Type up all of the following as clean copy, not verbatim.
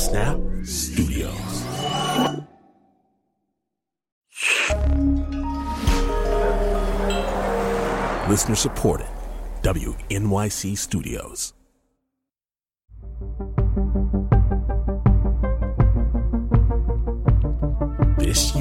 Snap Studios. Listener supported. WNYC Studios. This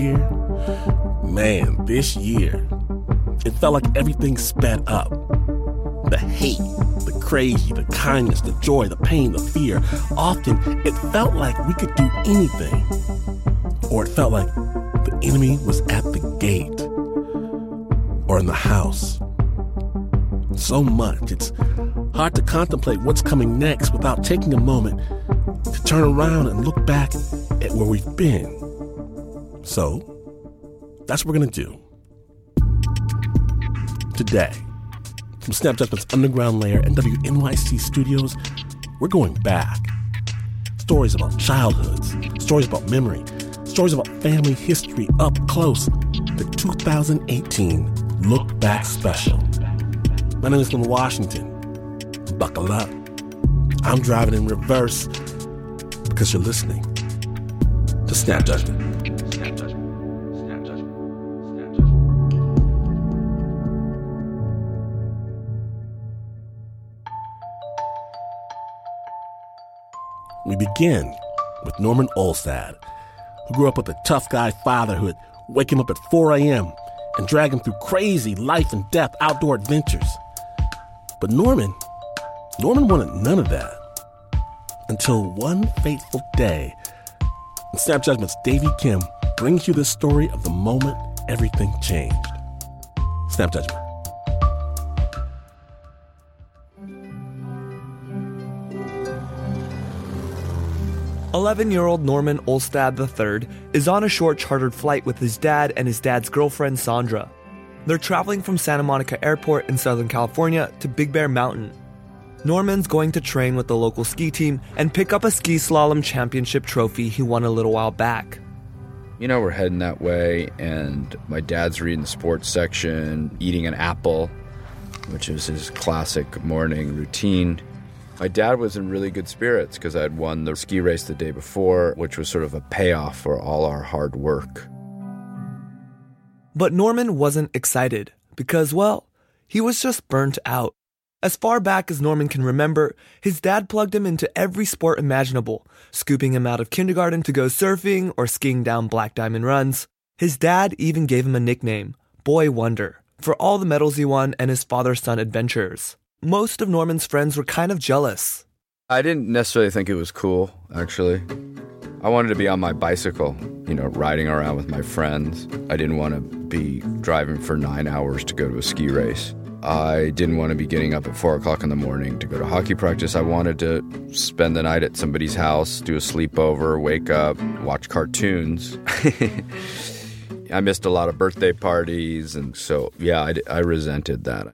year, it felt like everything sped up. The hate, the crazy, the kindness, the joy, the pain, the fear. Often, it felt like we could do anything. Or it felt like the enemy was at the gate or in the house. So much, it's hard to contemplate what's coming next without taking a moment to turn around and look back at where we've been. So, that's what we're going to do. Today, from Snap Judgment's Underground Lair and WNYC Studios, we're going back. Stories about childhoods, stories about memory, stories about family history up close. The 2018 Look Back Special. My name is Glenn Washington. Buckle up. I'm driving in reverse because you're listening to Snap Judgment. We begin with Norman Olstad, who grew up with a tough guy father who would wake him up at 4 a.m. and drag him through crazy life and death outdoor adventures. But Norman wanted none of that until one fateful day. And Snap Judgment's Davey Kim brings you the story of the moment everything changed. Snap Judgment. 11-year-old Norman Olstad III is on a short chartered flight with his dad and his dad's girlfriend Sandra. They're traveling from Santa Monica Airport in Southern California to Big Bear Mountain. Norman's going to train with the local ski team and pick up a ski slalom championship trophy he won a little while back. You know, we're heading that way, and my dad's reading the sports section, eating an apple, which is his classic morning routine. My dad was in really good spirits because I had won the ski race the day before, which was sort of a payoff for all our hard work. But Norman wasn't excited because, well, he was just burnt out. As far back as Norman can remember, his dad plugged him into every sport imaginable, scooping him out of kindergarten to go surfing or skiing down Black Diamond runs. His dad even gave him a nickname, Boy Wonder, for all the medals he won and his father-son adventures. Most of Norman's friends were kind of jealous. I didn't necessarily think it was cool, actually. I wanted to be on my bicycle, riding around with my friends. I didn't want to be driving for 9 hours to go to a ski race. I didn't want to be getting up at 4 o'clock in the morning to go to hockey practice. I wanted to spend the night at somebody's house, do a sleepover, wake up, watch cartoons. I missed a lot of birthday parties, and so, yeah, I resented that.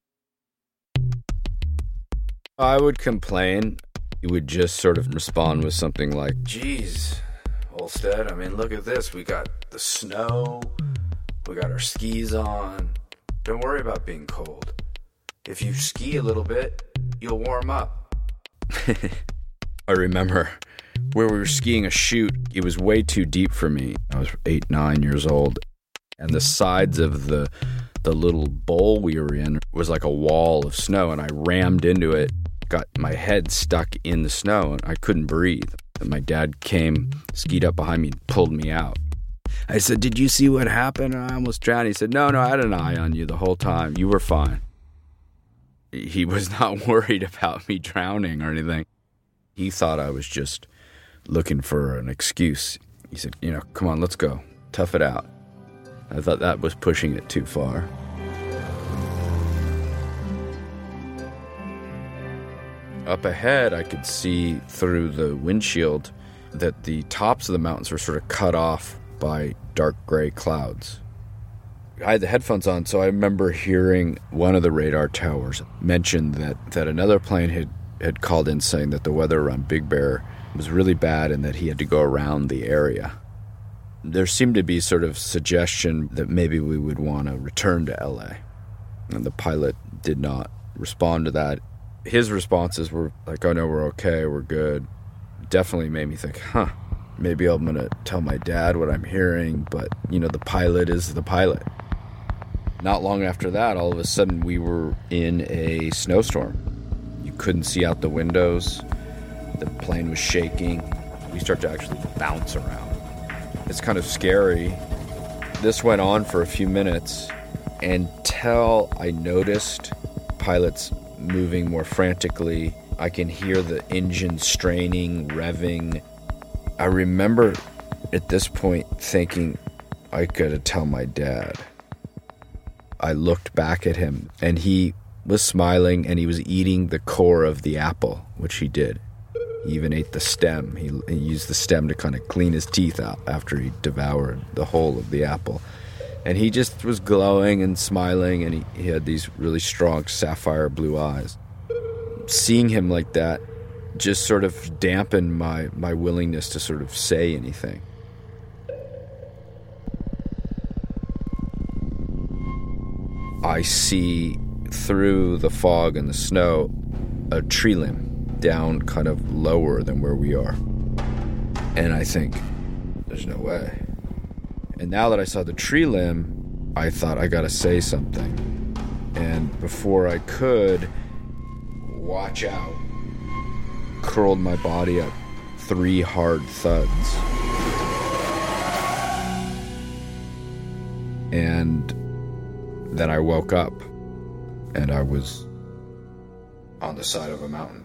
I would complain. He would just sort of respond with something like, "Geez, Olstad, look at this. We got the snow. We got our skis on. Don't worry about being cold. If you ski a little bit, you'll warm up." I remember where we were skiing a chute. It was way too deep for me. I was 8, 9 years old. And the sides of the little bowl we were in was like a wall of snow, and I rammed into it, got my head stuck in the snow, and I couldn't breathe. And my dad came, skied up behind me, and pulled me out. I said, "Did you see what happened? I almost drowned." He said, No, I had an eye on you the whole time. You were fine." He was not worried about me drowning or anything. He thought I was just looking for an excuse. He said, "Come on, let's go. Tough it out." I thought that was pushing it too far. Up ahead, I could see through the windshield that the tops of the mountains were sort of cut off by dark gray clouds. I had the headphones on, so I remember hearing one of the radar towers mention that another plane had called in saying that the weather around Big Bear was really bad and that he had to go around the area. There seemed to be sort of suggestion that maybe we would want to return to LA. And the pilot did not respond to that. His responses were like, "Oh no, we're okay, we're good." Definitely made me think, maybe I'm going to tell my dad what I'm hearing, but, the pilot is the pilot. Not long after that, all of a sudden, we were in a snowstorm. You couldn't see out the windows. The plane was shaking. We started to actually bounce around. It's kind of scary. This went on for a few minutes until I noticed pilots moving more frantically. I can hear the engine straining, revving. I remember at this point thinking, I gotta tell my dad. I looked back at him, and he was smiling, and he was eating the core of the apple, which he did. He even ate the stem. He used the stem to kind of clean his teeth out after he devoured the whole of the apple. And he just was glowing and smiling, and he had these really strong sapphire blue eyes. Seeing him like that just sort of dampened my willingness to sort of say anything. I see through the fog and the snow a tree limb down kind of lower than where we are. And I think, there's no way. And now that I saw the tree limb, I thought, I gotta say something. And before I could, watch out, curled my body up, 3 hard thuds. And then I woke up, and I was on the side of a mountain.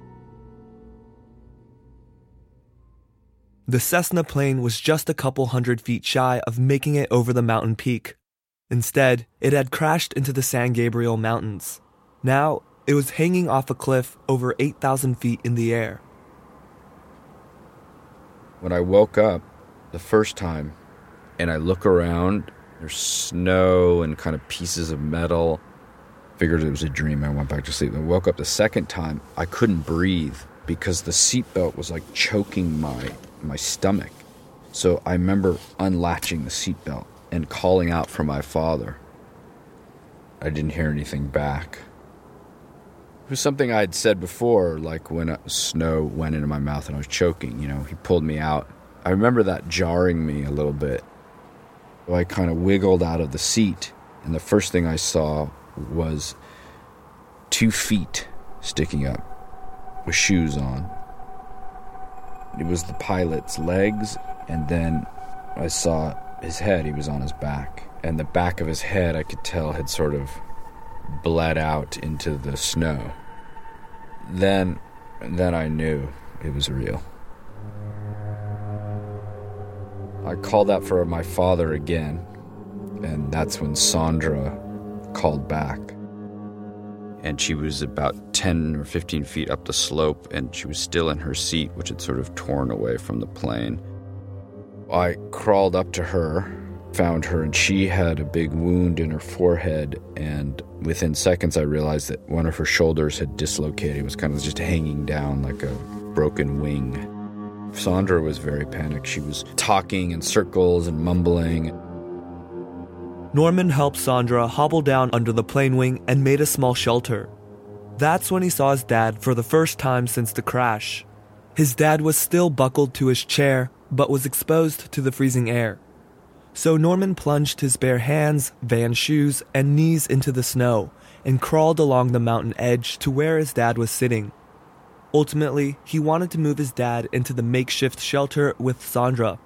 The Cessna plane was just a couple 100 feet shy of making it over the mountain peak. Instead, it had crashed into the San Gabriel Mountains. Now, it was hanging off a cliff over 8,000 feet in the air. When I woke up the first time, and I look around, there's snow and kind of pieces of metal. Figured it was a dream. I went back to sleep. When I woke up the second time, I couldn't breathe because the seatbelt was like choking my stomach. So I remember unlatching the seatbelt and calling out for my father. I didn't hear anything back. It was something I had said before, like when snow went into my mouth and I was choking, he pulled me out. I remember that jarring me a little bit. So I kind of wiggled out of the seat, and the first thing I saw was 2 feet sticking up with shoes on. It was the pilot's legs, and then I saw his head. He was on his back, and the back of his head I could tell had sort of bled out into the snow. Then I knew it was real. I called out for my father again, and that's when Sandra called back. And she was about 10 or 15 feet up the slope, and she was still in her seat, which had sort of torn away from the plane. I crawled up to her, found her, and she had a big wound in her forehead, and within seconds I realized that one of her shoulders had dislocated. It was kind of just hanging down like a broken wing. Sandra was very panicked. She was talking in circles and mumbling. Norman helped Sandra hobble down under the plane wing and made a small shelter. That's when he saw his dad for the first time since the crash. His dad was still buckled to his chair, but was exposed to the freezing air. So Norman plunged his bare hands, van shoes, and knees into the snow and crawled along the mountain edge to where his dad was sitting. Ultimately, he wanted to move his dad into the makeshift shelter with Sandra.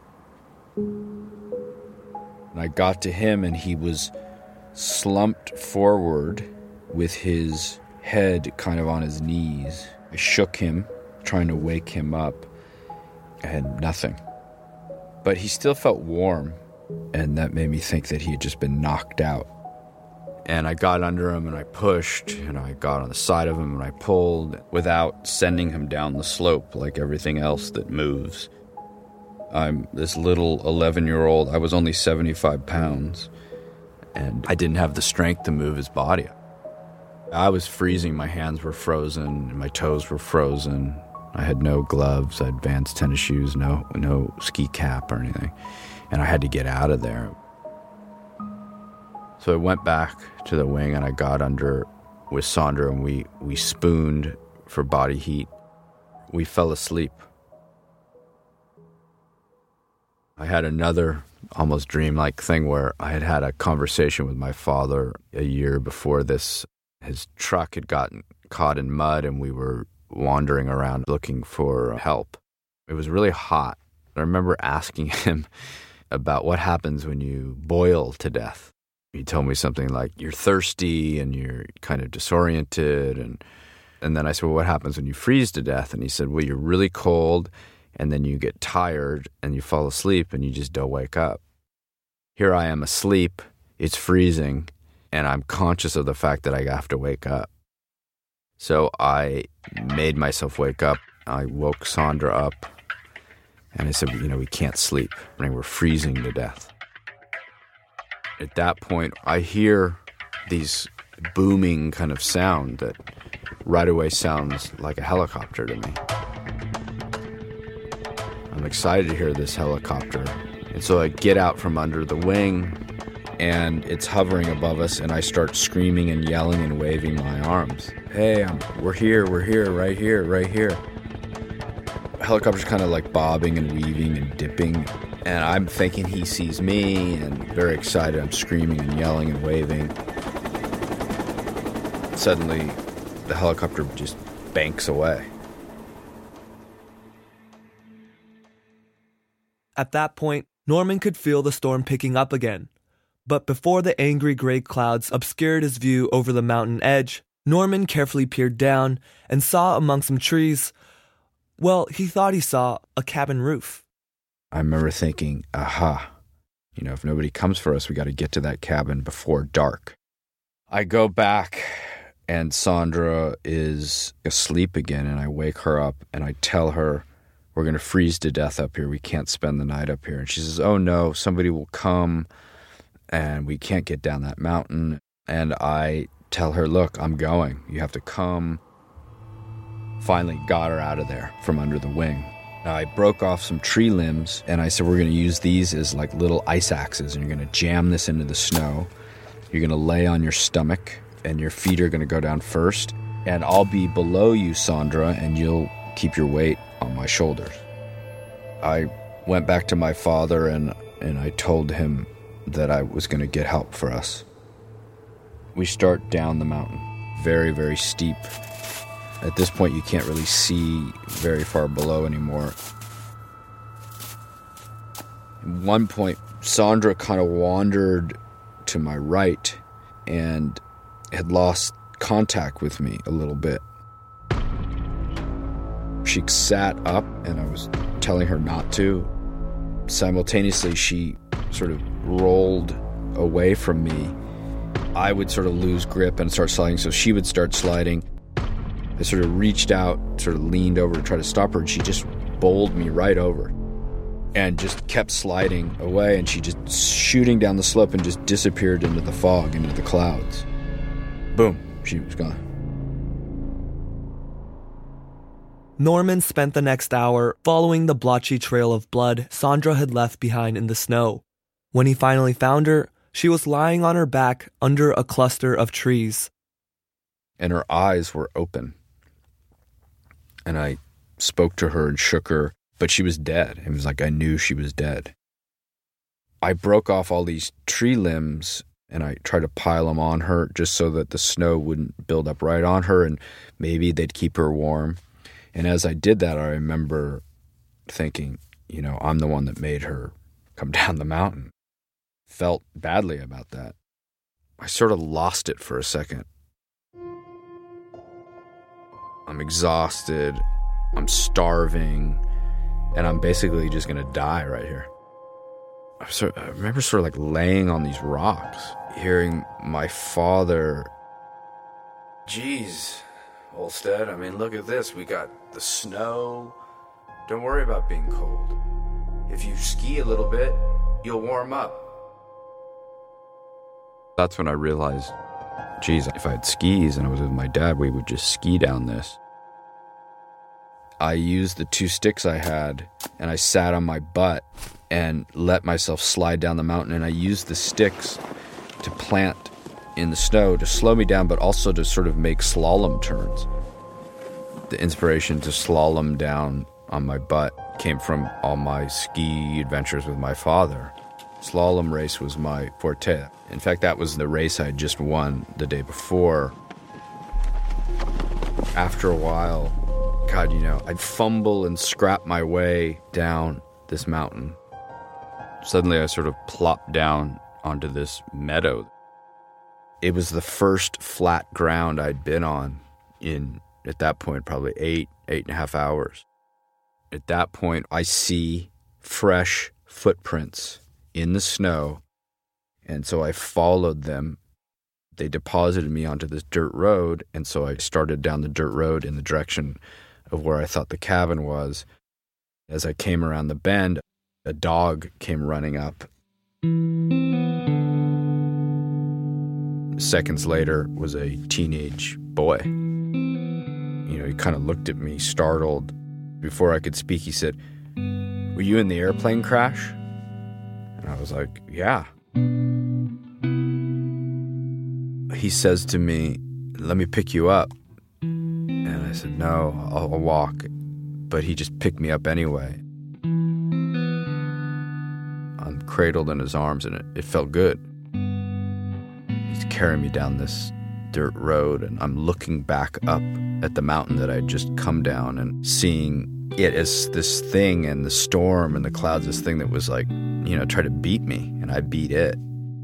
I got to him, and he was slumped forward with his head kind of on his knees. I shook him, trying to wake him up, and nothing. But he still felt warm, and that made me think that he had just been knocked out. And I got under him, and I pushed, and I got on the side of him, and I pulled without sending him down the slope like everything else that moves. I'm this little 11-year-old. I was only 75 pounds, and I didn't have the strength to move his body. I was freezing. My hands were frozen, and my toes were frozen. I had no gloves. I had Vans tennis shoes, no ski cap or anything, and I had to get out of there. So I went back to the wing, and I got under with Sandra, and we spooned for body heat. We fell asleep. I had another almost dreamlike thing where I had a conversation with my father a year before this. His truck had gotten caught in mud and we were wandering around looking for help. It was really hot. I remember asking him about what happens when you boil to death. He told me something like, you're thirsty and you're kind of disoriented. And then I said, well, what happens when you freeze to death? And he said, well, you're really cold and then you get tired and you fall asleep and you just don't wake up. Here I am asleep, it's freezing, and I'm conscious of the fact that I have to wake up. So I made myself wake up. I woke Sandra up and I said, we can't sleep. We're freezing to death. At that point, I hear these booming kind of sound that right away sounds like a helicopter to me. I'm excited to hear this helicopter. And so I get out from under the wing and it's hovering above us and I start screaming and yelling and waving my arms. Hey, we're here, right here. The helicopter's kind of like bobbing and weaving and dipping. And I'm thinking he sees me and very excited. I'm screaming and yelling and waving. Suddenly, the helicopter just banks away. At that point, Norman could feel the storm picking up again. But before the angry gray clouds obscured his view over the mountain edge, Norman carefully peered down and saw among some trees, well, he thought he saw a cabin roof. I remember thinking, aha, if nobody comes for us, we got to get to that cabin before dark. I go back and Sandra is asleep again and I wake her up and I tell her, we're going to freeze to death up here. We can't spend the night up here. And she says, oh no, somebody will come and we can't get down that mountain. And I tell her, look, I'm going. You have to come. Finally got her out of there from under the wing. I broke off some tree limbs and I said, we're going to use these as like little ice axes and you're going to jam this into the snow. You're going to lay on your stomach and your feet are going to go down first. And I'll be below you, Sandra, and you'll keep your weight on my shoulders. I went back to my father and I told him that I was going to get help for us. We start down the mountain, very, very steep. At this point, you can't really see very far below anymore. At one point, Sandra kind of wandered to my right and had lost contact with me a little bit. She sat up, and I was telling her not to. Simultaneously, she sort of rolled away from me. I would sort of lose grip and start sliding, so she would start sliding. I sort of reached out, sort of leaned over to try to stop her, and she just bowled me right over and just kept sliding away, and she just shooting down the slope and just disappeared into the fog, into the clouds. Boom, she was gone. Norman spent the next hour following the blotchy trail of blood Sandra had left behind in the snow. When he finally found her, she was lying on her back under a cluster of trees. And her eyes were open. And I spoke to her and shook her, but she was dead. It was like I knew she was dead. I broke off all these tree limbs and I tried to pile them on her just so that the snow wouldn't build up right on her and maybe they'd keep her warm. And as I did that, I remember thinking, I'm the one that made her come down the mountain. Felt badly about that. I sort of lost it for a second. I'm exhausted, I'm starving, and I'm basically just going to die right here. I remember sort of like laying on these rocks, hearing my father, geez, Olstead, look at this. We got the snow. Don't worry about being cold. If you ski a little bit, you'll warm up. That's when I realized, geez, if I had skis and I was with my dad, we would just ski down this. I used the 2 sticks I had and I sat on my butt and let myself slide down the mountain, and I used the sticks to plant in the snow to slow me down, but also to sort of make slalom turns. The inspiration to slalom down on my butt came from all my ski adventures with my father. Slalom race was my forte. In fact, that was the race I had just won the day before. After a while, God, I'd fumble and scrap my way down this mountain. Suddenly, I sort of plopped down onto this meadow. It was the first flat ground I'd been on in, at that point, probably 8.5 hours. At that point, I see fresh footprints in the snow, and so I followed them. They deposited me onto this dirt road, and so I started down the dirt road in the direction of where I thought the cabin was. As I came around the bend, a dog came running up. Seconds later was a teenage boy. He kind of looked at me, startled. Before I could speak, he said, "Were you in the airplane crash?" And I was like, "Yeah." He says to me, "Let me pick you up." And I said, "No, I'll walk." But he just picked me up anyway. I'm cradled in his arms, and it felt good. He's carrying me down this dirt road, and I'm looking back up at the mountain that I'd just come down and seeing it as this thing, and the storm and the clouds, this thing that was like, try to beat me, and I beat it.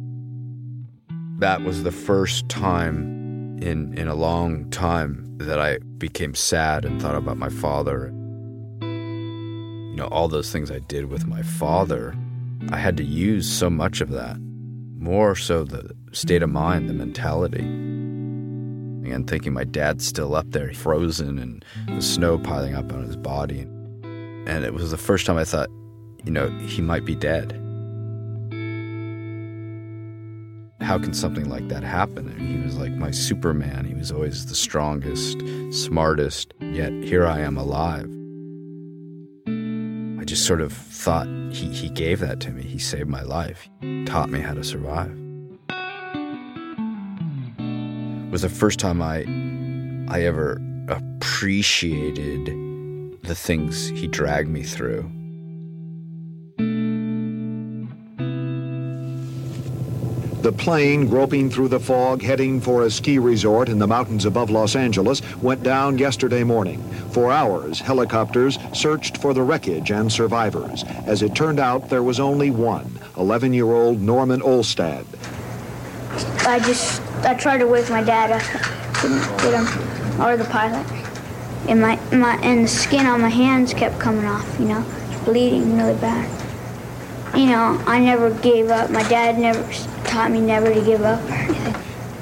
That was the first time in a long time that I became sad and thought about my father. All those things I did with my father, I had to use so much of that. More so the state of mind, the mentality. And thinking my dad's still up there, frozen, and the snow piling up on his body. And it was the first time I thought, he might be dead. How can something like that happen? And he was like my Superman. He was always the strongest, smartest, yet here I am alive. I just sort of thought he gave that to me. He saved my life. He taught me how to survive. It was the first time I ever appreciated the things he dragged me through. The plane, groping through the fog, heading for a ski resort in the mountains above Los Angeles, went down yesterday morning. For hours, helicopters searched for the wreckage and survivors. As it turned out, there was only one, 11-year-old Norman Olstad. I tried to wake my dad up, couldn't get him, or the pilot. And the skin on my hands kept coming off, bleeding really bad. I never gave up. My dad never taught me never to give up or anything.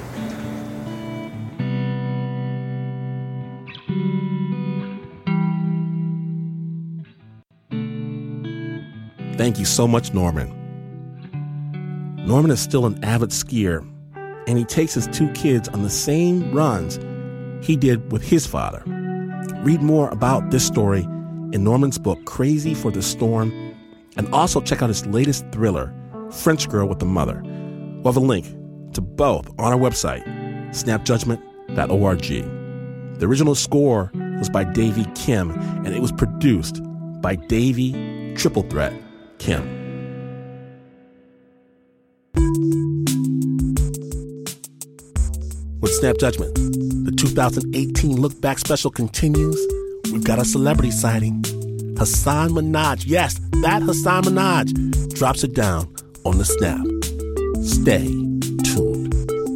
Thank you so much, Norman. Norman is still an avid skier, and he takes his two kids on the same runs he did with his father. Read more about this story in Norman's book, Crazy for the Storm, and also check out his latest thriller, French Girl with a Mother. We'll have a link to both on our website, snapjudgment.org. The original score was by Davey Kim, and it was produced by Davey Triple Threat Kim. With Snap Judgment, the 2018 Look Back special continues. We've got a celebrity sighting. Hasan Minhaj, yes, that Hasan Minhaj, drops it down on the Snap. Stay tuned.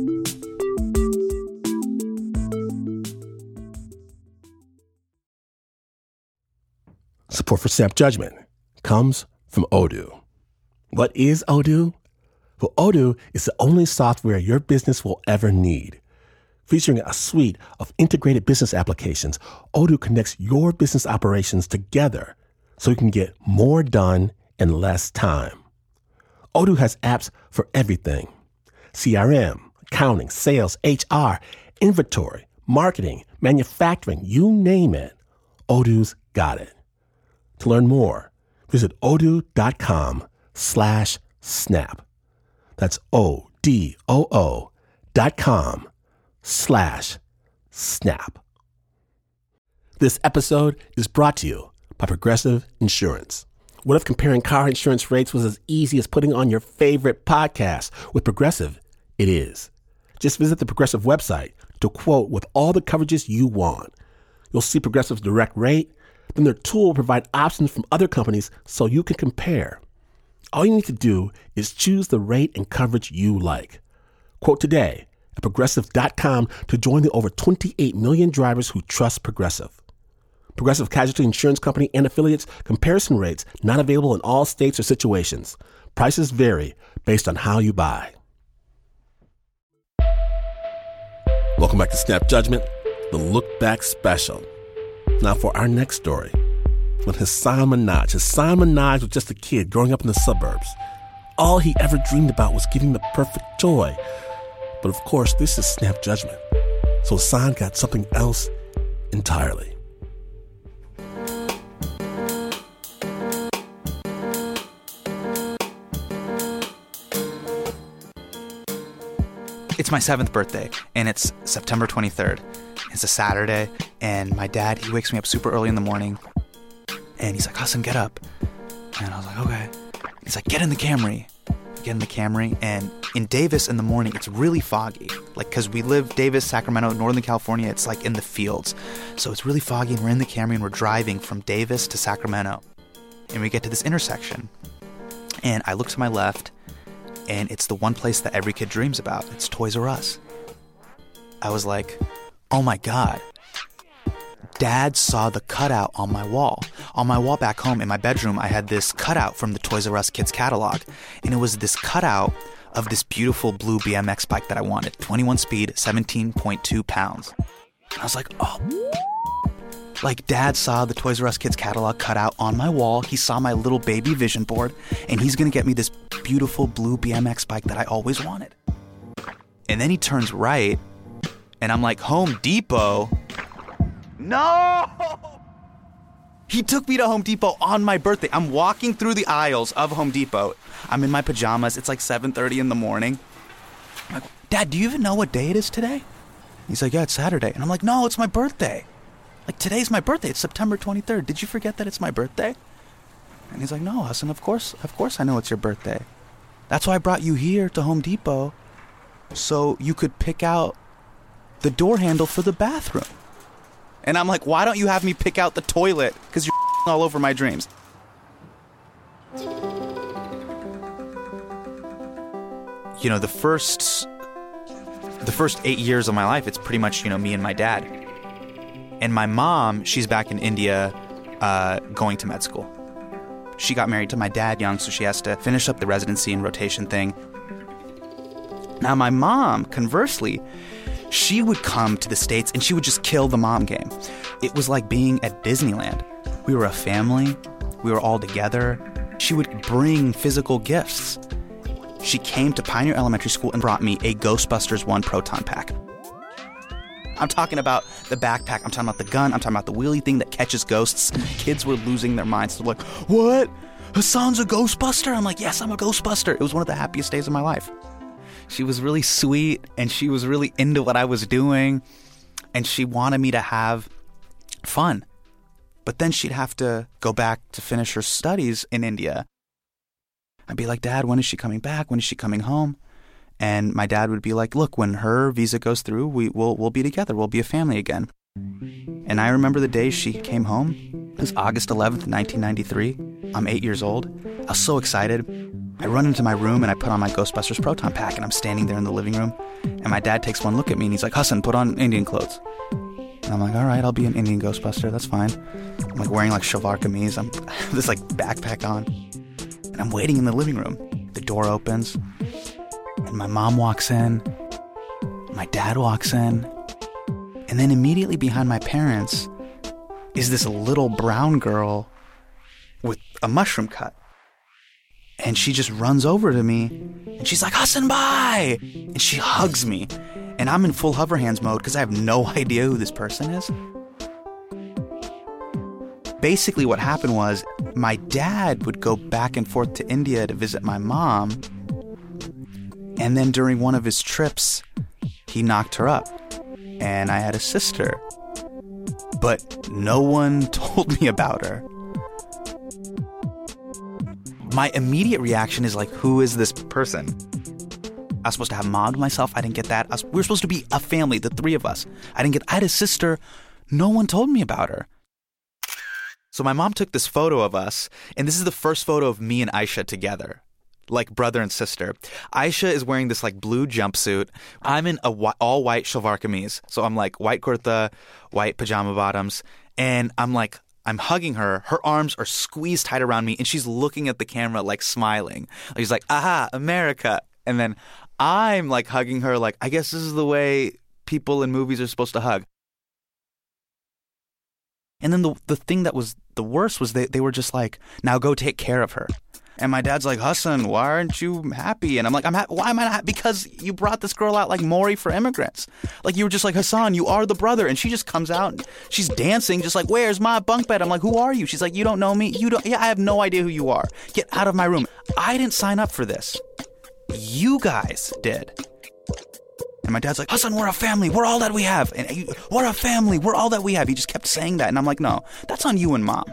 Support for Snap Judgment comes from Odoo. What is Odoo? Well, Odoo is the only software your business will ever need. Featuring a suite of integrated business applications, Odoo connects your business operations together so you can get more done in less time. Odoo has apps for everything: CRM, accounting, sales, HR, inventory, marketing, manufacturing, you name it. Odoo's got it. To learn more, visit odoo.com/snap. That's ODOO.com/snap. This episode is brought to you by Progressive Insurance. What if comparing car insurance rates was as easy as putting on your favorite podcast? With Progressive, it is. Just visit the Progressive website to quote with all the coverages you want. You'll see Progressive's direct rate, then their tool will provide options from other companies so you can compare. All you need to do is choose the rate and coverage you like. Quote today at Progressive.com to join the over 28 million drivers who trust Progressive. Progressive Casualty Insurance Company and Affiliates. Comparison rates not available in all states or situations. Prices vary based on how you buy. Welcome back to Snap Judgment, the Look Back Special. Now for our next story. When Hasan Minhaj was just a kid growing up in the suburbs. All he ever dreamed about was getting the perfect toy. But of course, this is Snap Judgment. So Hasan got something else entirely. It's my 7th birthday, and it's September 23rd. It's a Saturday, and my dad, he wakes me up super early in the morning, and he's like, Hasan, get up. And I was like, okay. He's like, get in the Camry. Get in the Camry, and in Davis in the morning, it's really foggy. Like, because we live Davis, Sacramento, Northern California, it's like in the fields. So it's really foggy, and we're in the Camry, and we're driving from Davis to Sacramento. And we get to this intersection, and I look to my left, and it's the one place that every kid dreams about. It's Toys R Us. I was like, oh my God. Dad saw the cutout on my wall. On my wall back home in my bedroom, I had this cutout from the Toys R Us Kids catalog. And it was this cutout of this beautiful blue BMX bike that I wanted. 21 speed, 17.2 pounds. And I was like, oh. Like, Dad saw the Toys R Us Kids catalog cutout on my wall. He saw my little baby vision board. And he's going to get me this beautiful blue BMX bike that I always wanted. And then he turns right. And I'm like, Home Depot? No! He took me to Home Depot on my birthday. I'm walking through the aisles of Home Depot. I'm in my pajamas. It's like 7:30 in the morning. I'm like, Dad, do you even know what day it is today? He's like, yeah, it's Saturday. And I'm like, no, it's my birthday. Like, today's my birthday. It's September 23rd. Did you forget that it's my birthday? And he's like, no, Hasan, of course I know it's your birthday. That's why I brought you here to Home Depot, so you could pick out the door handle for the bathroom. And I'm like, why don't you have me pick out the toilet? Because you're all over my dreams. You know, the first 8 years of my life, it's pretty much, me and my dad. And my mom, she's back in India going to med school. She got married to my dad young, so she has to finish up the residency and rotation thing. Now, my mom, conversely, she would come to the States and she would just kill the mom game. It was like being at Disneyland. We were a family. We were all together. She would bring physical gifts. She came to Pioneer Elementary School and brought me a Ghostbusters 1 proton pack. I'm talking about the backpack. I'm talking about the gun. I'm talking about the wheelie thing that catches ghosts. Kids were losing their minds. They're like, what? Hasan's a Ghostbuster? I'm like, yes, I'm a Ghostbuster. It was one of the happiest days of my life. She was really sweet, and she was really into what I was doing, and she wanted me to have fun. But then she'd have to go back to finish her studies in India. I'd be like, Dad, when is she coming back? When is she coming home? And my dad would be like, look, when her visa goes through, we'll be together. We'll be a family again. And I remember the day she came home. It was August 11th, 1993. I'm 8 years old. I was so excited. I run into my room and I put on my Ghostbusters proton pack, and I'm standing there in the living room. And my dad takes one look at me and he's like, Hasan, put on Indian clothes. And I'm like, all right, I'll be an Indian Ghostbuster. That's fine. I'm like wearing like shalwar kameez. I'm this like backpack on. And I'm waiting in the living room. The door opens. And my mom walks in. My dad walks in. And then immediately behind my parents is this little brown girl with a mushroom cut. And she just runs over to me, and she's like, Hasan, bye! And she hugs me. And I'm in full hover hands mode because I have no idea who this person is. Basically what happened was my dad would go back and forth to India to visit my mom. And then during one of his trips, he knocked her up. And I had a sister. But no one told me about her. my immediate reaction is like, who is this person? I was supposed to have a mom to myself. I didn't get that. We were supposed to be a family, the three of us. I had a sister. No one told me about her. So my mom took this photo of us, and this is the first photo of me and Aisha together, like brother and sister. Aisha is wearing this like blue jumpsuit. I'm in a all white shalwar kameez. So I'm like white kurta, white pajama bottoms, and I'm hugging her. Her arms are squeezed tight around me, and she's looking at the camera like smiling. She's like, aha, America. And then I'm like hugging her like, I guess this is the way people in movies are supposed to hug. And then the thing that was the worst was they were just like, now go take care of her. And my dad's like, Hassan, why aren't you happy? And I'm like, I'm happy. Why am I not happy? Because you brought this girl out like Maury for immigrants. Like you were just like, Hassan, you are the brother. And she just comes out and she's dancing just like, where's my bunk bed? I'm like, who are you? She's like, you don't know me? Yeah, I have no idea who you are. Get out of my room. I didn't sign up for this. You guys did. And my dad's like, Hassan, we're a family. We're all that we have. And we're a family. We're all that we have. He just kept saying that. And I'm like, no, that's on you and mom.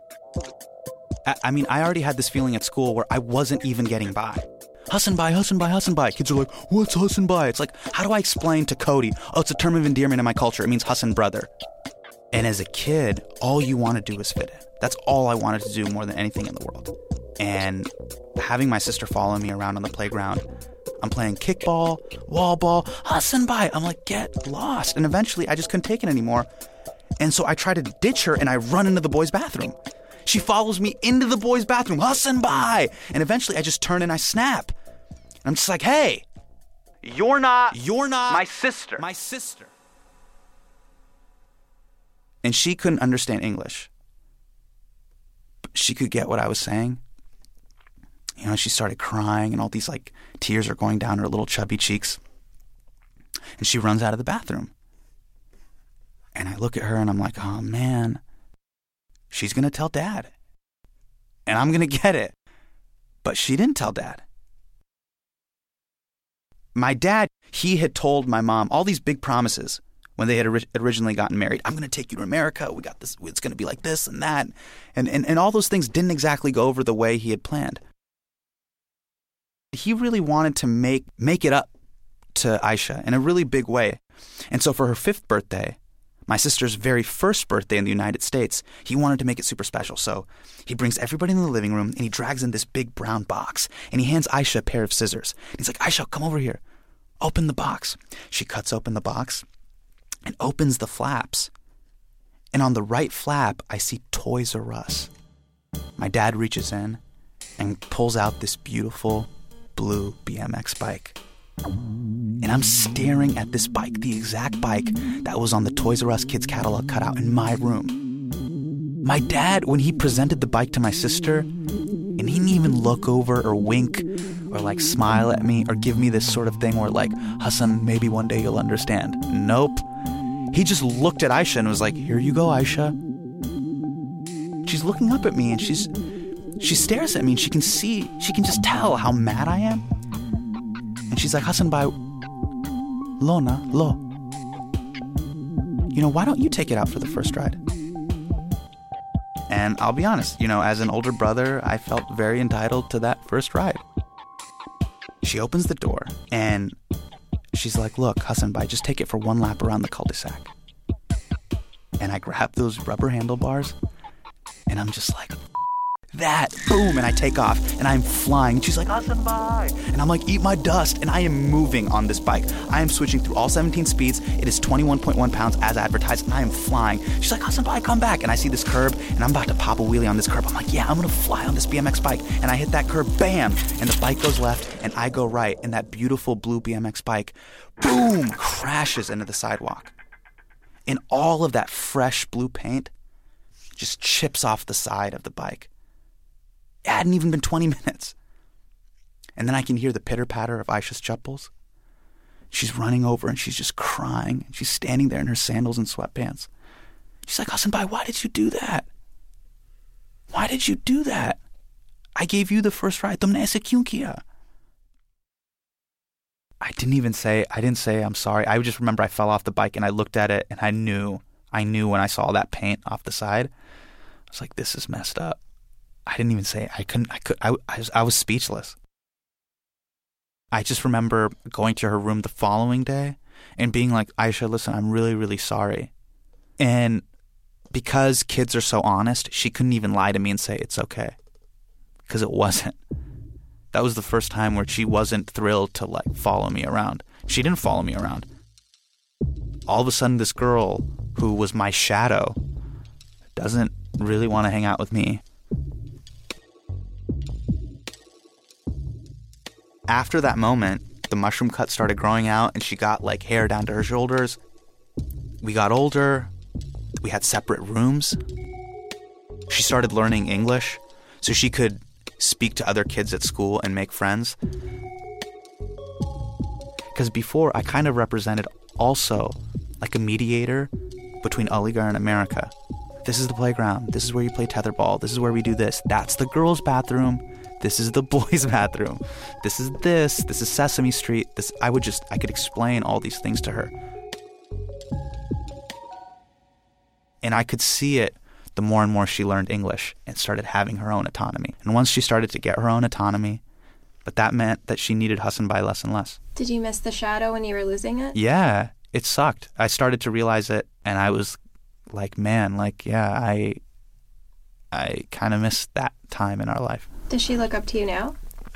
I mean, I already had this feeling at school where I wasn't even getting by. Hassan Bhai, Hassan Bhai, Hassan Bhai. Kids are like, what's Hassan Bhai? It's like, how do I explain to Cody? Oh, it's a term of endearment in my culture. It means Hassan brother. And as a kid, all you want to do is fit in. That's all I wanted to do more than anything in the world. And having my sister follow me around on the playground, I'm playing kickball, wall ball, Hassan Bhai. I'm like, get lost. And eventually I just couldn't take it anymore. And so I try to ditch her and I run into the boys' bathroom. She follows me into the boys' bathroom, Hassan Bhai. And eventually I just turn and I snap. And I'm just like, hey, you're not my sister. My sister. And she couldn't understand English. But she could get what I was saying. You know, she started crying and all these like tears are going down her little chubby cheeks. And she runs out of the bathroom. And I look at her and I'm like, oh man, she's going to tell dad. And I'm going to get it. But she didn't tell dad. My dad, he had told my mom all these big promises when they had originally gotten married. I'm going to take you to America. We got this. It's going to be like this and that. And all those things didn't exactly go over the way he had planned. He really wanted to make it up to Aisha in a really big way. And so for her 5th birthday, my sister's very first birthday in the United States, he wanted to make it super special. So he brings everybody in the living room and he drags in this big brown box and he hands Aisha a pair of scissors. And he's like, Aisha, come over here. Open the box. She cuts open the box and opens the flaps. And on the right flap, I see Toys R Us. My dad reaches in and pulls out this beautiful blue BMX bike. And I'm staring at this bike, the exact bike that was on the Toys R Us kids catalog cutout in my room. My dad, when he presented the bike to my sister, and he didn't even look over or wink or like smile at me or give me this sort of thing where like, Hassan, maybe one day you'll understand. Nope. He just looked at Aisha and was like, here you go, Aisha. She's looking up at me and she stares at me and she can just tell how mad I am. And she's like, Hassan Bhai, Lona, lo. You know, why don't you take it out for the first ride? And I'll be honest, you know, as an older brother, I felt very entitled to that first ride. She opens the door and she's like, look, Hassan Bhai, just take it for one lap around the cul-de-sac. And I grab those rubber handlebars and I'm just like, that, boom, and I take off and I'm flying and she's like, Hassan Bhai, and I'm like, eat my dust, and I am moving on this bike. I am switching through all 17 speeds. It is 21.1 pounds as advertised and I am flying. She's like, Hassan Bhai, come back. And I see this curb and I'm about to pop a wheelie on this curb. I'm like, yeah, I'm gonna fly on this BMX bike. And I hit that curb, bam, and the bike goes left and I go right, and that beautiful blue BMX bike, boom, crashes into the sidewalk. And all of that fresh blue paint just chips off the side of the bike. It hadn't even been 20 minutes. And then I can hear the pitter-patter of Aisha's chappals. She's running over and she's just crying. She's standing there in her sandals and sweatpants. She's like, Hassan Bhai, why did you do that? Why did you do that? I gave you the first ride. Tumne aise kyun kiya? I didn't say I'm sorry. I just remember I fell off the bike and I looked at it and I knew when I saw that paint off the side. I was like, this is messed up. I didn't even say it. I was speechless. I just remember going to her room the following day and being like, Aisha, listen, I'm really, really sorry. And because kids are so honest, she couldn't even lie to me and say it's okay. Because it wasn't. That was the first time where she wasn't thrilled to like follow me around. She didn't follow me around. All of a sudden, this girl who was my shadow doesn't really want to hang out with me. After that moment, the mushroom cut started growing out and she got like hair down to her shoulders. We got older. We had separate rooms. She started learning English so she could speak to other kids at school and make friends. Because before, I kind of represented also like a mediator between Aligarh and America. This is the playground. This is where you play tetherball. This is where we do this. That's the girls' bathroom. This is the boys' bathroom. This is this. This is Sesame Street. I could explain all these things to her. And I could see it the more and more she learned English and started having her own autonomy. And once she started to get her own autonomy, but that meant that she needed Hassan Bai less and less. Did you miss the shadow when you were losing it? Yeah, it sucked. I started to realize it, and I was like, man, like, yeah, I kind of missed that time in our life. Does she look up to you now?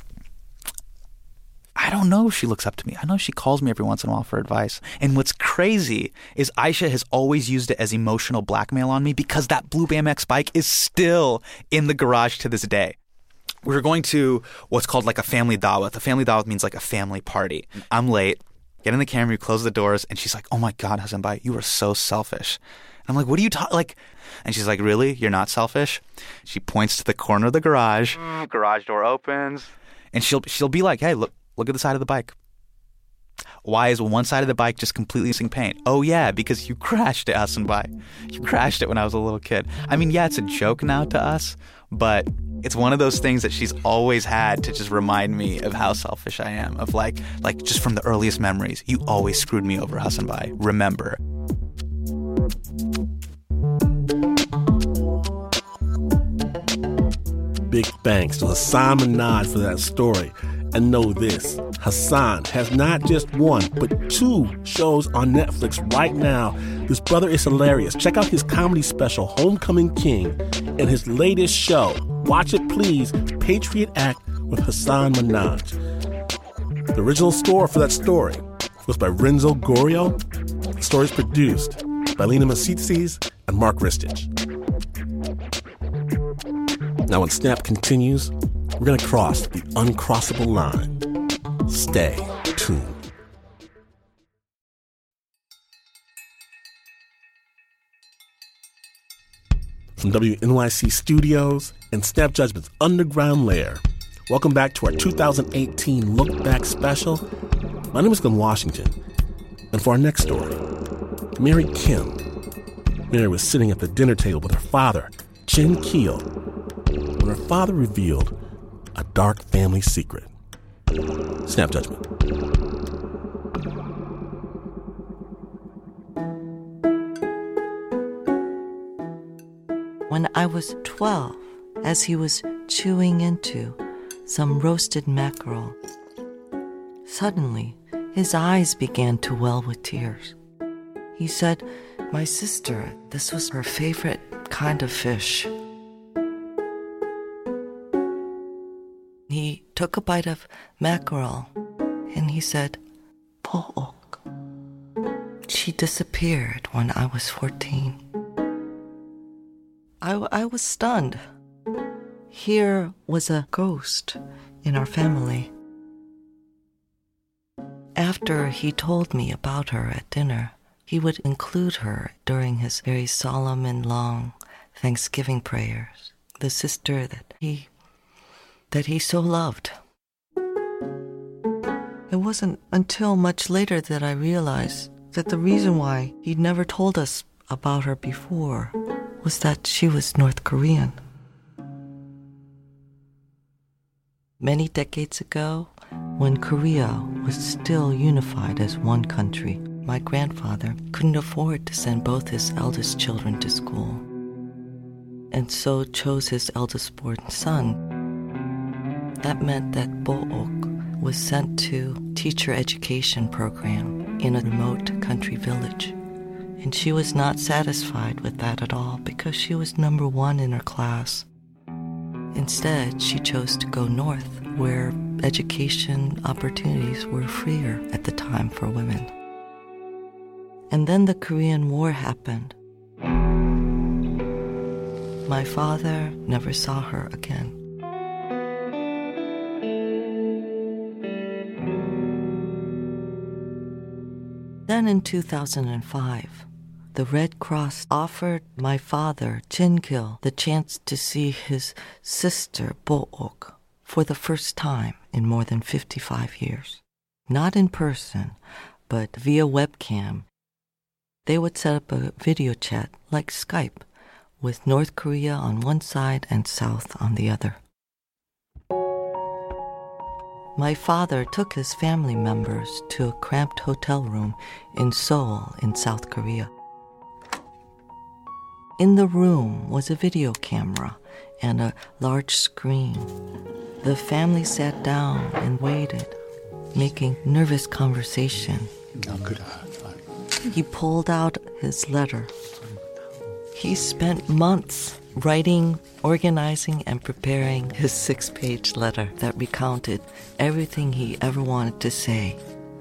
I don't know if she looks up to me. I know she calls me every once in a while for advice. And what's crazy is Aisha has always used it as emotional blackmail on me because that blue BMX bike is still in the garage to this day. We were going to what's called like a family dawah. A family dawah means like a family party. I'm late, get in the camera, close the doors, and she's like, oh my God, Hassan Bai, you are so selfish. And I'm like, what are you talking like? And she's like, really? You're not selfish? She points to the corner of the garage. Garage door opens. And she'll be like, hey, look at the side of the bike. Why is one side of the bike just completely missing paint? Oh, yeah, because you crashed it, Hassan Bai. You crashed it when I was a little kid. I mean, yeah, it's a joke now to us, but it's one of those things that she's always had to just remind me of how selfish I am, of like just from the earliest memories. You always screwed me over, Hassan Bai. Remember. Big thanks to Hasan Minhaj for that story. And know this, Hassan has not just one, but 2 shows on Netflix right now. This brother is hilarious. Check out his comedy special, Homecoming King, and his latest show, watch it please, Patriot Act with Hasan Minhaj. The original score for that story was by Renzo Gorio. The story is produced by Lena Masitsis and Mark Ristich. Now when Snap continues, we're going to cross the uncrossable line. Stay tuned. From WNYC Studios and Snap Judgment's underground lair, welcome back to our 2018 Look Back special. My name is Glenn Washington, and for our next story, Mary Kim. Mary was sitting at the dinner table with her father, Chin Keel, when her father revealed a dark family secret. Snap Judgment. When I was 12, as he was chewing into some roasted mackerel, suddenly his eyes began to well with tears. He said, "My sister, this was her favorite kind of fish." He took a bite of mackerel and he said, "Po'ok." She disappeared when I was 14. I was stunned. Here was a ghost in our family. After he told me about her at dinner, he would include her during his very solemn and long Thanksgiving prayers, the sister that he so loved. It wasn't until much later that I realized that the reason why he'd never told us about her before was that she was North Korean. Many decades ago, when Korea was still unified as one country, my grandfather couldn't afford to send both his eldest children to school. and so chose his eldest born son. That meant that Bo'ok was sent to teacher education program in a remote country village. And she was not satisfied with that at all because she was number one in her class. Instead, she chose to go north, where education opportunities were freer at the time for women. And then the Korean War happened. My father never saw her again. Then in 2005, the Red Cross offered my father, Jin-gil, the chance to see his sister, Bo'ok, for the first time in more than 55 years. Not in person, but via webcam. They would set up a video chat like Skype, with North Korea on one side and South on the other. My father took his family members to a cramped hotel room in Seoul in South Korea. In the room was a video camera and a large screen. The family sat down and waited, making nervous conversation. He pulled out his letter. He spent months writing, organizing, and preparing his 6-page letter that recounted everything he ever wanted to say.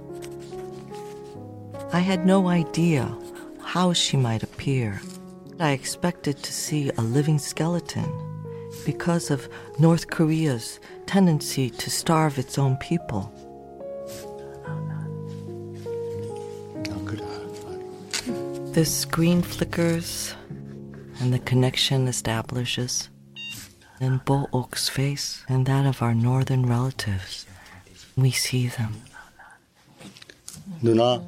I had no idea how she might appear. I expected to see a living skeleton because of North Korea's tendency to starve its own people. The screen flickers and the connection establishes. Then Bo'ok's face and that of our northern relatives. We see them. 누나,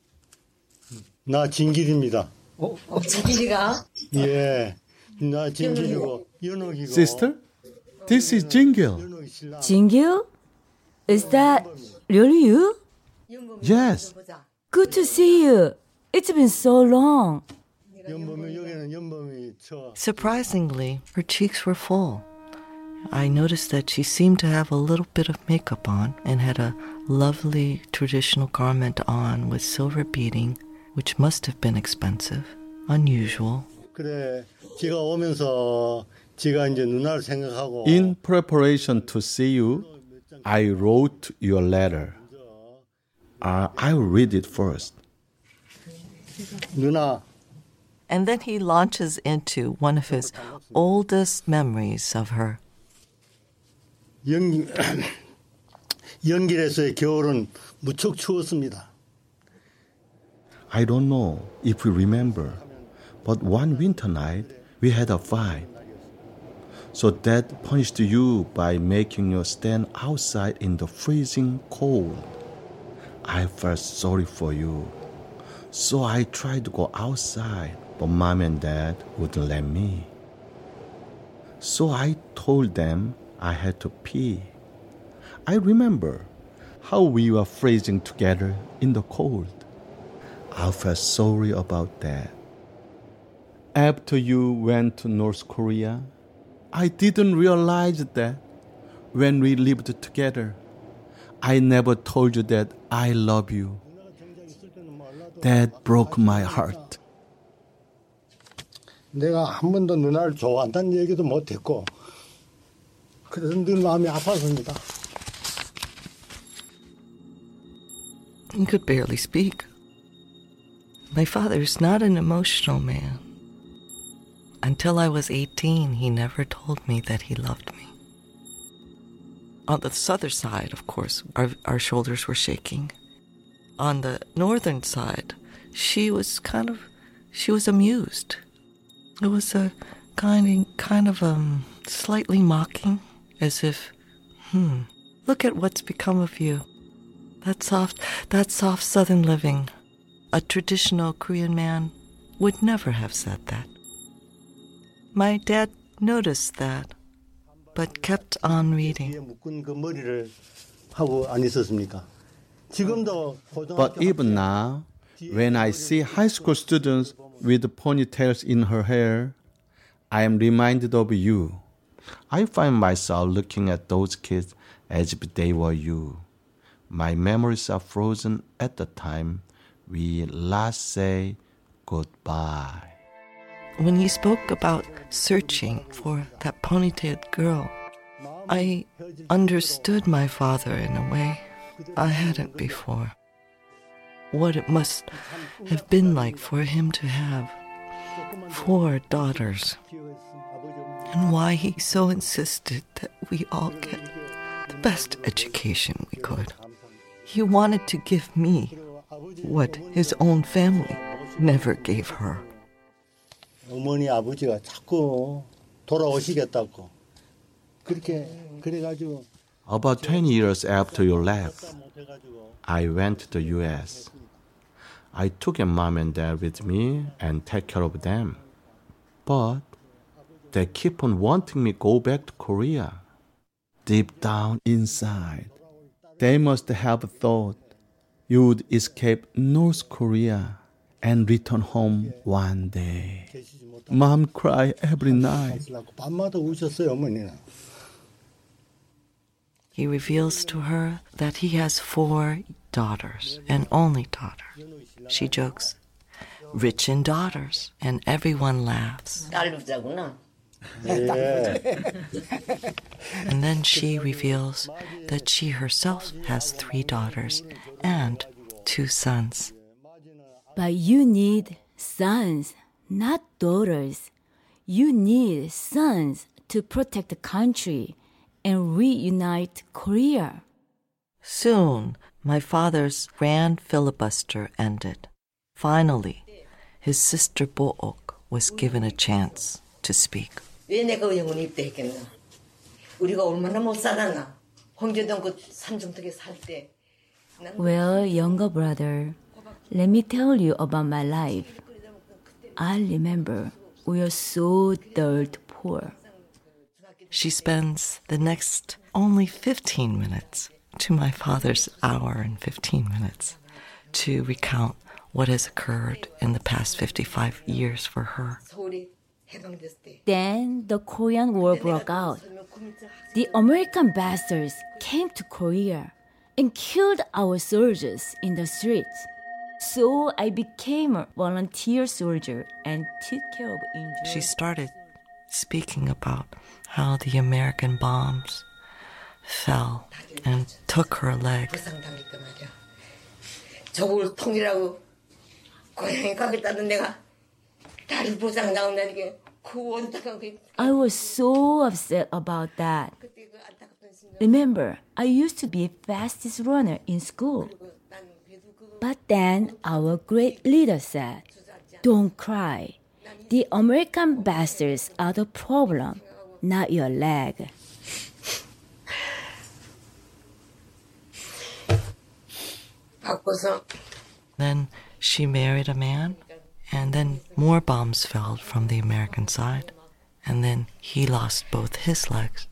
나 진길입니다. 진길이가? 예, 나 진길이고 연옥이고. Sister, this is Jin-gil. Jin-gil? Is that really you? Yes. Good to see you. It's been so long. Surprisingly, her cheeks were full. I noticed that she seemed to have a little bit of makeup on and had a lovely traditional garment on with silver beading, which must have been expensive, unusual. In preparation to see you, I wrote your letter. I'll read it first. And then he launches into one of his oldest memories of her. 연길에서의 겨울은 무척 추웠습니다. I don't know if you remember, but one winter night we had a fight. So Dad punished you by making you stand outside in the freezing cold. I felt sorry for you. So I tried to go outside, but Mom and Dad wouldn't let me. So I told them I had to pee. I remember how we were freezing together in the cold. I felt sorry about that. After you went to North Korea, I didn't realize that when we lived together, I never told you that I love you. That broke my heart. 내가 한 번도 누나를 좋아한다는 얘기도 못했고 그래서 늘 마음이 아팠습니다. He could barely speak. My father's not an emotional man. Until I was 18, he never told me that he loved me. On the southern side, of course, our shoulders were shaking. On the northern side, she was amused. It was a kind of slightly mocking, as if, look at what's become of you. That soft southern living. A traditional Korean man would never have said that. My dad noticed that, but kept on reading. But even now, when I see high school students with ponytails in her hair, I am reminded of you. I find myself looking at those kids as if they were you. My memories are frozen at the time we last say goodbye. When he spoke about searching for that ponytailed girl, I understood my father in a way I hadn't before. What it must have been like for him to have 4 daughters, and why he so insisted that we all get the best education we could. He wanted to give me what his own family never gave her. 어머니 아버지가 자꾸 돌아오시겠다고 그렇게 그래가지고 About 20 years after you left, I went to the U.S. I took a mom and dad with me and take care of them. But they keep on wanting me to go back to Korea. Deep down inside, they must have thought you would escape North Korea and return home one day. Mom cried every night. 밤마다 우셨어요, 어머니는. He reveals to her that he has 4 daughters, an only daughter. She jokes, rich in daughters, and everyone laughs. And then she reveals that she herself has 3 daughters and 2 sons. But you need sons, not daughters. You need sons to protect the country and reunite Korea. Soon, my father's grand filibuster ended. Finally, his sister Book was given a chance to speak. 왜 내가 영원히 입대했겠나? 우리가 얼마나 못 살았나? 홍제동 그 산중턱에 살 때. Well, younger brother, let me tell you about my life. I remember we were so dirt poor. She spends the next only 15 minutes to my father's hour and 15 minutes to recount what has occurred in the past 55 years for her. Then the Korean War broke out. The American bastards came to Korea and killed our soldiers in the streets. So I became a volunteer soldier and took care of injured. She started speaking about how the American bombs fell and took her leg. 저걸 통일하고 고향에 가겠다는 내가 다리 부상 나온다니까 그 원탁한 그. I was so upset about that. Remember, I used to be fastest runner in school. But then our great leader said, "Don't cry. The American bastards are the problem, not your leg." Then she married a man, and then more bombs fell from the American side, and then he lost both his legs.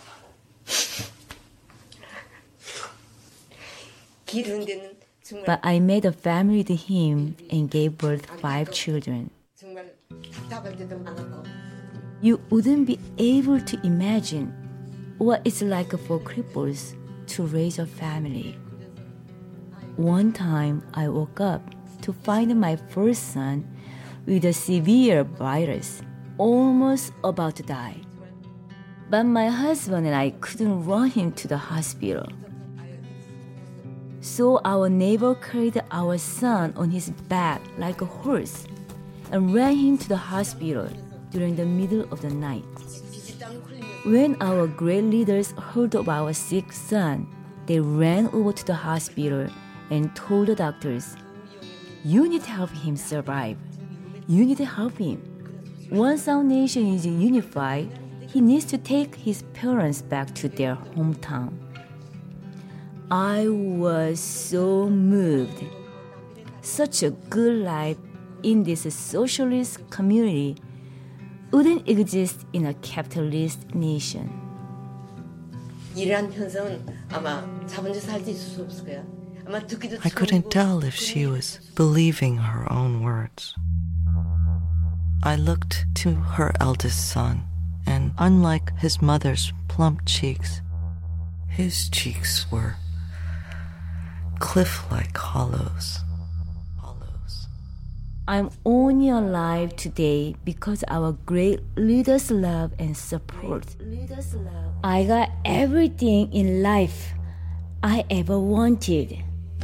But I made a family to him and gave birth 5 children. You wouldn't be able to imagine what it's like for cripples to raise a family. One time I woke up to find my first son with a severe virus, almost about to die. But my husband and I couldn't run him to the hospital. So our neighbor carried our son on his back like a horse and ran him to the hospital during the middle of the night. When our great leaders heard of our sick son, they ran over to the hospital and told the doctors, "You need to help him survive. You need to help him. Once our nation is unified, he needs to take his parents back to their hometown." I was so moved. Such a good life in this socialist community wouldn't exist in a capitalist nation. 이러한 현상은 아마 자본주의 살지 있을 수 없을 거야. I couldn't tell if she was believing her own words. I looked to her eldest son, and unlike his mother's plump cheeks, his cheeks were cliff-like hollows. I'm only alive today because our great leaders' love and support. I got everything in life I ever wanted.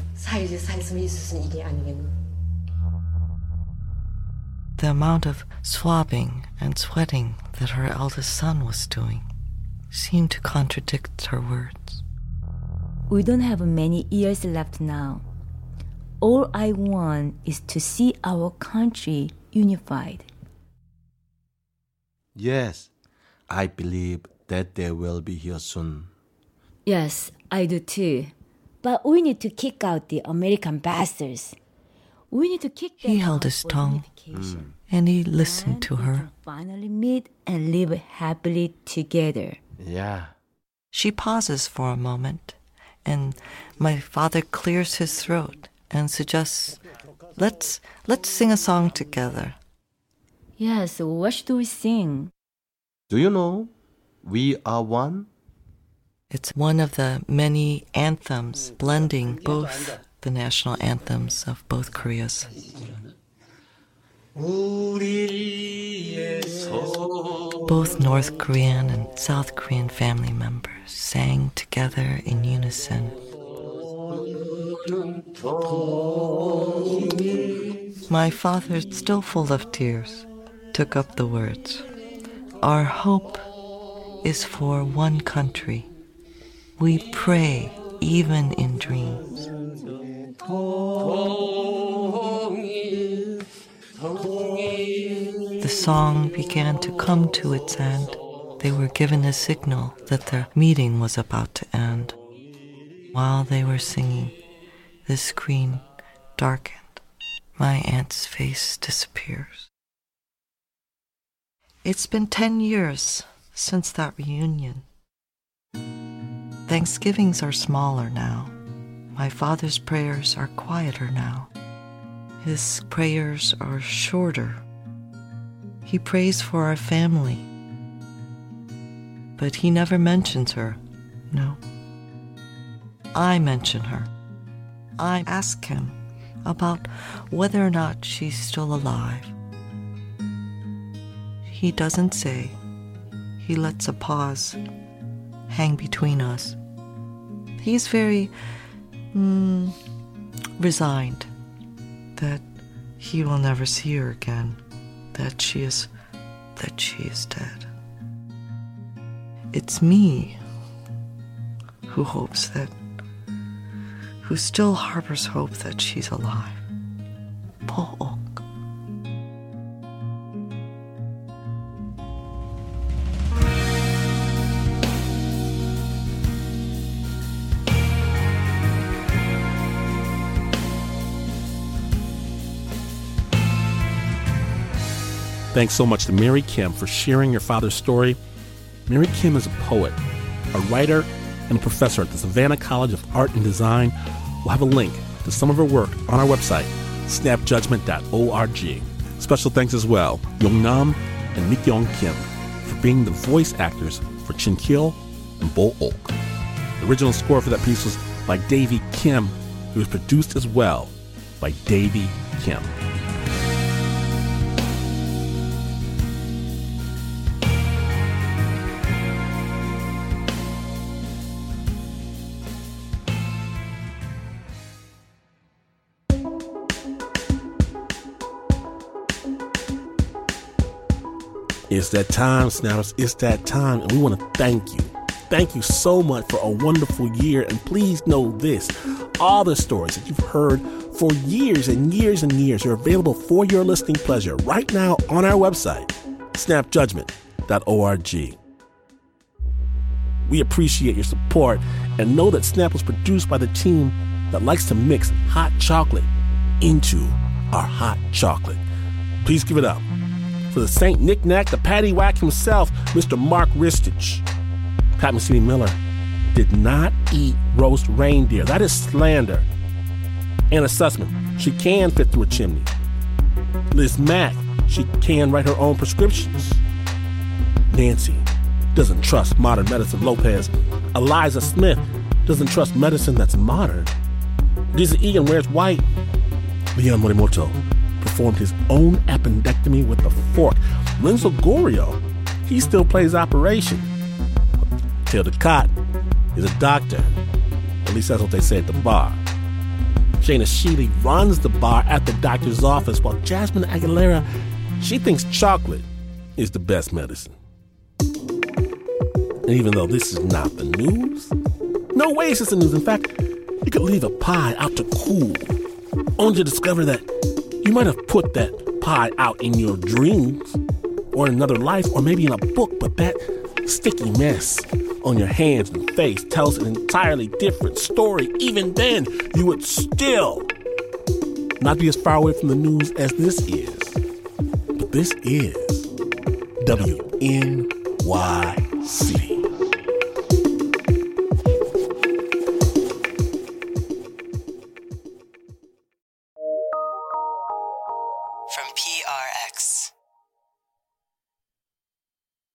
The amount of swabbing and sweating that her eldest son was doing seemed to contradict her words. We don't have many years left now. All I want is to see our country unified. Yes, I believe that they will be here soon. Yes, I do too. But we need to kick out the American bastards. We need to kick them He held out his for tongue, unification. and he listened to Then we her. can finally meet and live happily together. Yeah. She pauses for a moment, and my father clears his throat and suggests, let's sing a song together. Yes, what should we sing? Do you know We Are One? It's one of the many anthems blending both the national anthems of both Koreas. Both North Korean and South Korean family members sang together in unison. My father, still full of tears, took up the words. Our hope is for one country. We pray even in dreams. The song began to come to its end. They were given a signal that the meeting was about to end. While they were singing, the screen darkened. My aunt's face disappears. It's been 10 years since that reunion. Thanksgivings are smaller now. My father's prayers are quieter now. His prayers are shorter. He prays for our family, but he never mentions her, no. I mention her. I ask him about whether or not she's still alive. He doesn't say. He lets a pause hang between us. He's very resigned that he will never see her again, that she is dead. It's me who still harbors hope that she's alive. Po ok. Thanks so much to Mary Kim for sharing your father's story. Mary Kim is a poet, a writer, and a professor at the Savannah College of Art and Design. We'll have a link to some of her work on our website, snapjudgment.org. Special thanks as well, Yongnam and Nikyoung Kim for being the voice actors for Chin Kil and Bo Ok. The original score for that piece was by Davy Kim. It was produced as well by Davy Kim. It's that time, Snappers. It's that time, and we want to thank you. Thank you so much for a wonderful year, and please know this. All the stories that you've heard for years and years and years are available for your listening pleasure right now on our website, snapjudgment.org. We appreciate your support and know that Snap was produced by the team that likes to mix hot chocolate into our hot chocolate. Please give it up for the Saint Knick-Knack, the Paddywhack himself, Mr. Mark Ristich. Pat Mesiti-Miller did not eat roast reindeer. That is slander. Anna Sussman, she can fit through a chimney. Liz Mack, she can write her own prescriptions. Nancy doesn't trust modern medicine. Lopez. Eliza Smith doesn't trust medicine that's modern. Lisa Ian wears white. Leon Morimoto performed his own appendectomy with a fork. Renzo Gorio, he still plays Operation. Tilda Cott is a doctor. At least that's what they say at the bar. Shayna Sheely runs the bar at the doctor's office, while Jasmine Aguilera, she thinks chocolate is the best medicine. And even though this is not the news, no way it's the news. In fact, you could leave a pie out to cool, only to discover that you might have put that pie out in your dreams, or in another life, or maybe in a book, but that sticky mess on your hands and face tells an entirely different story. Even then, you would still not be as far away from the news as this is. But this is WNYC. From PRX.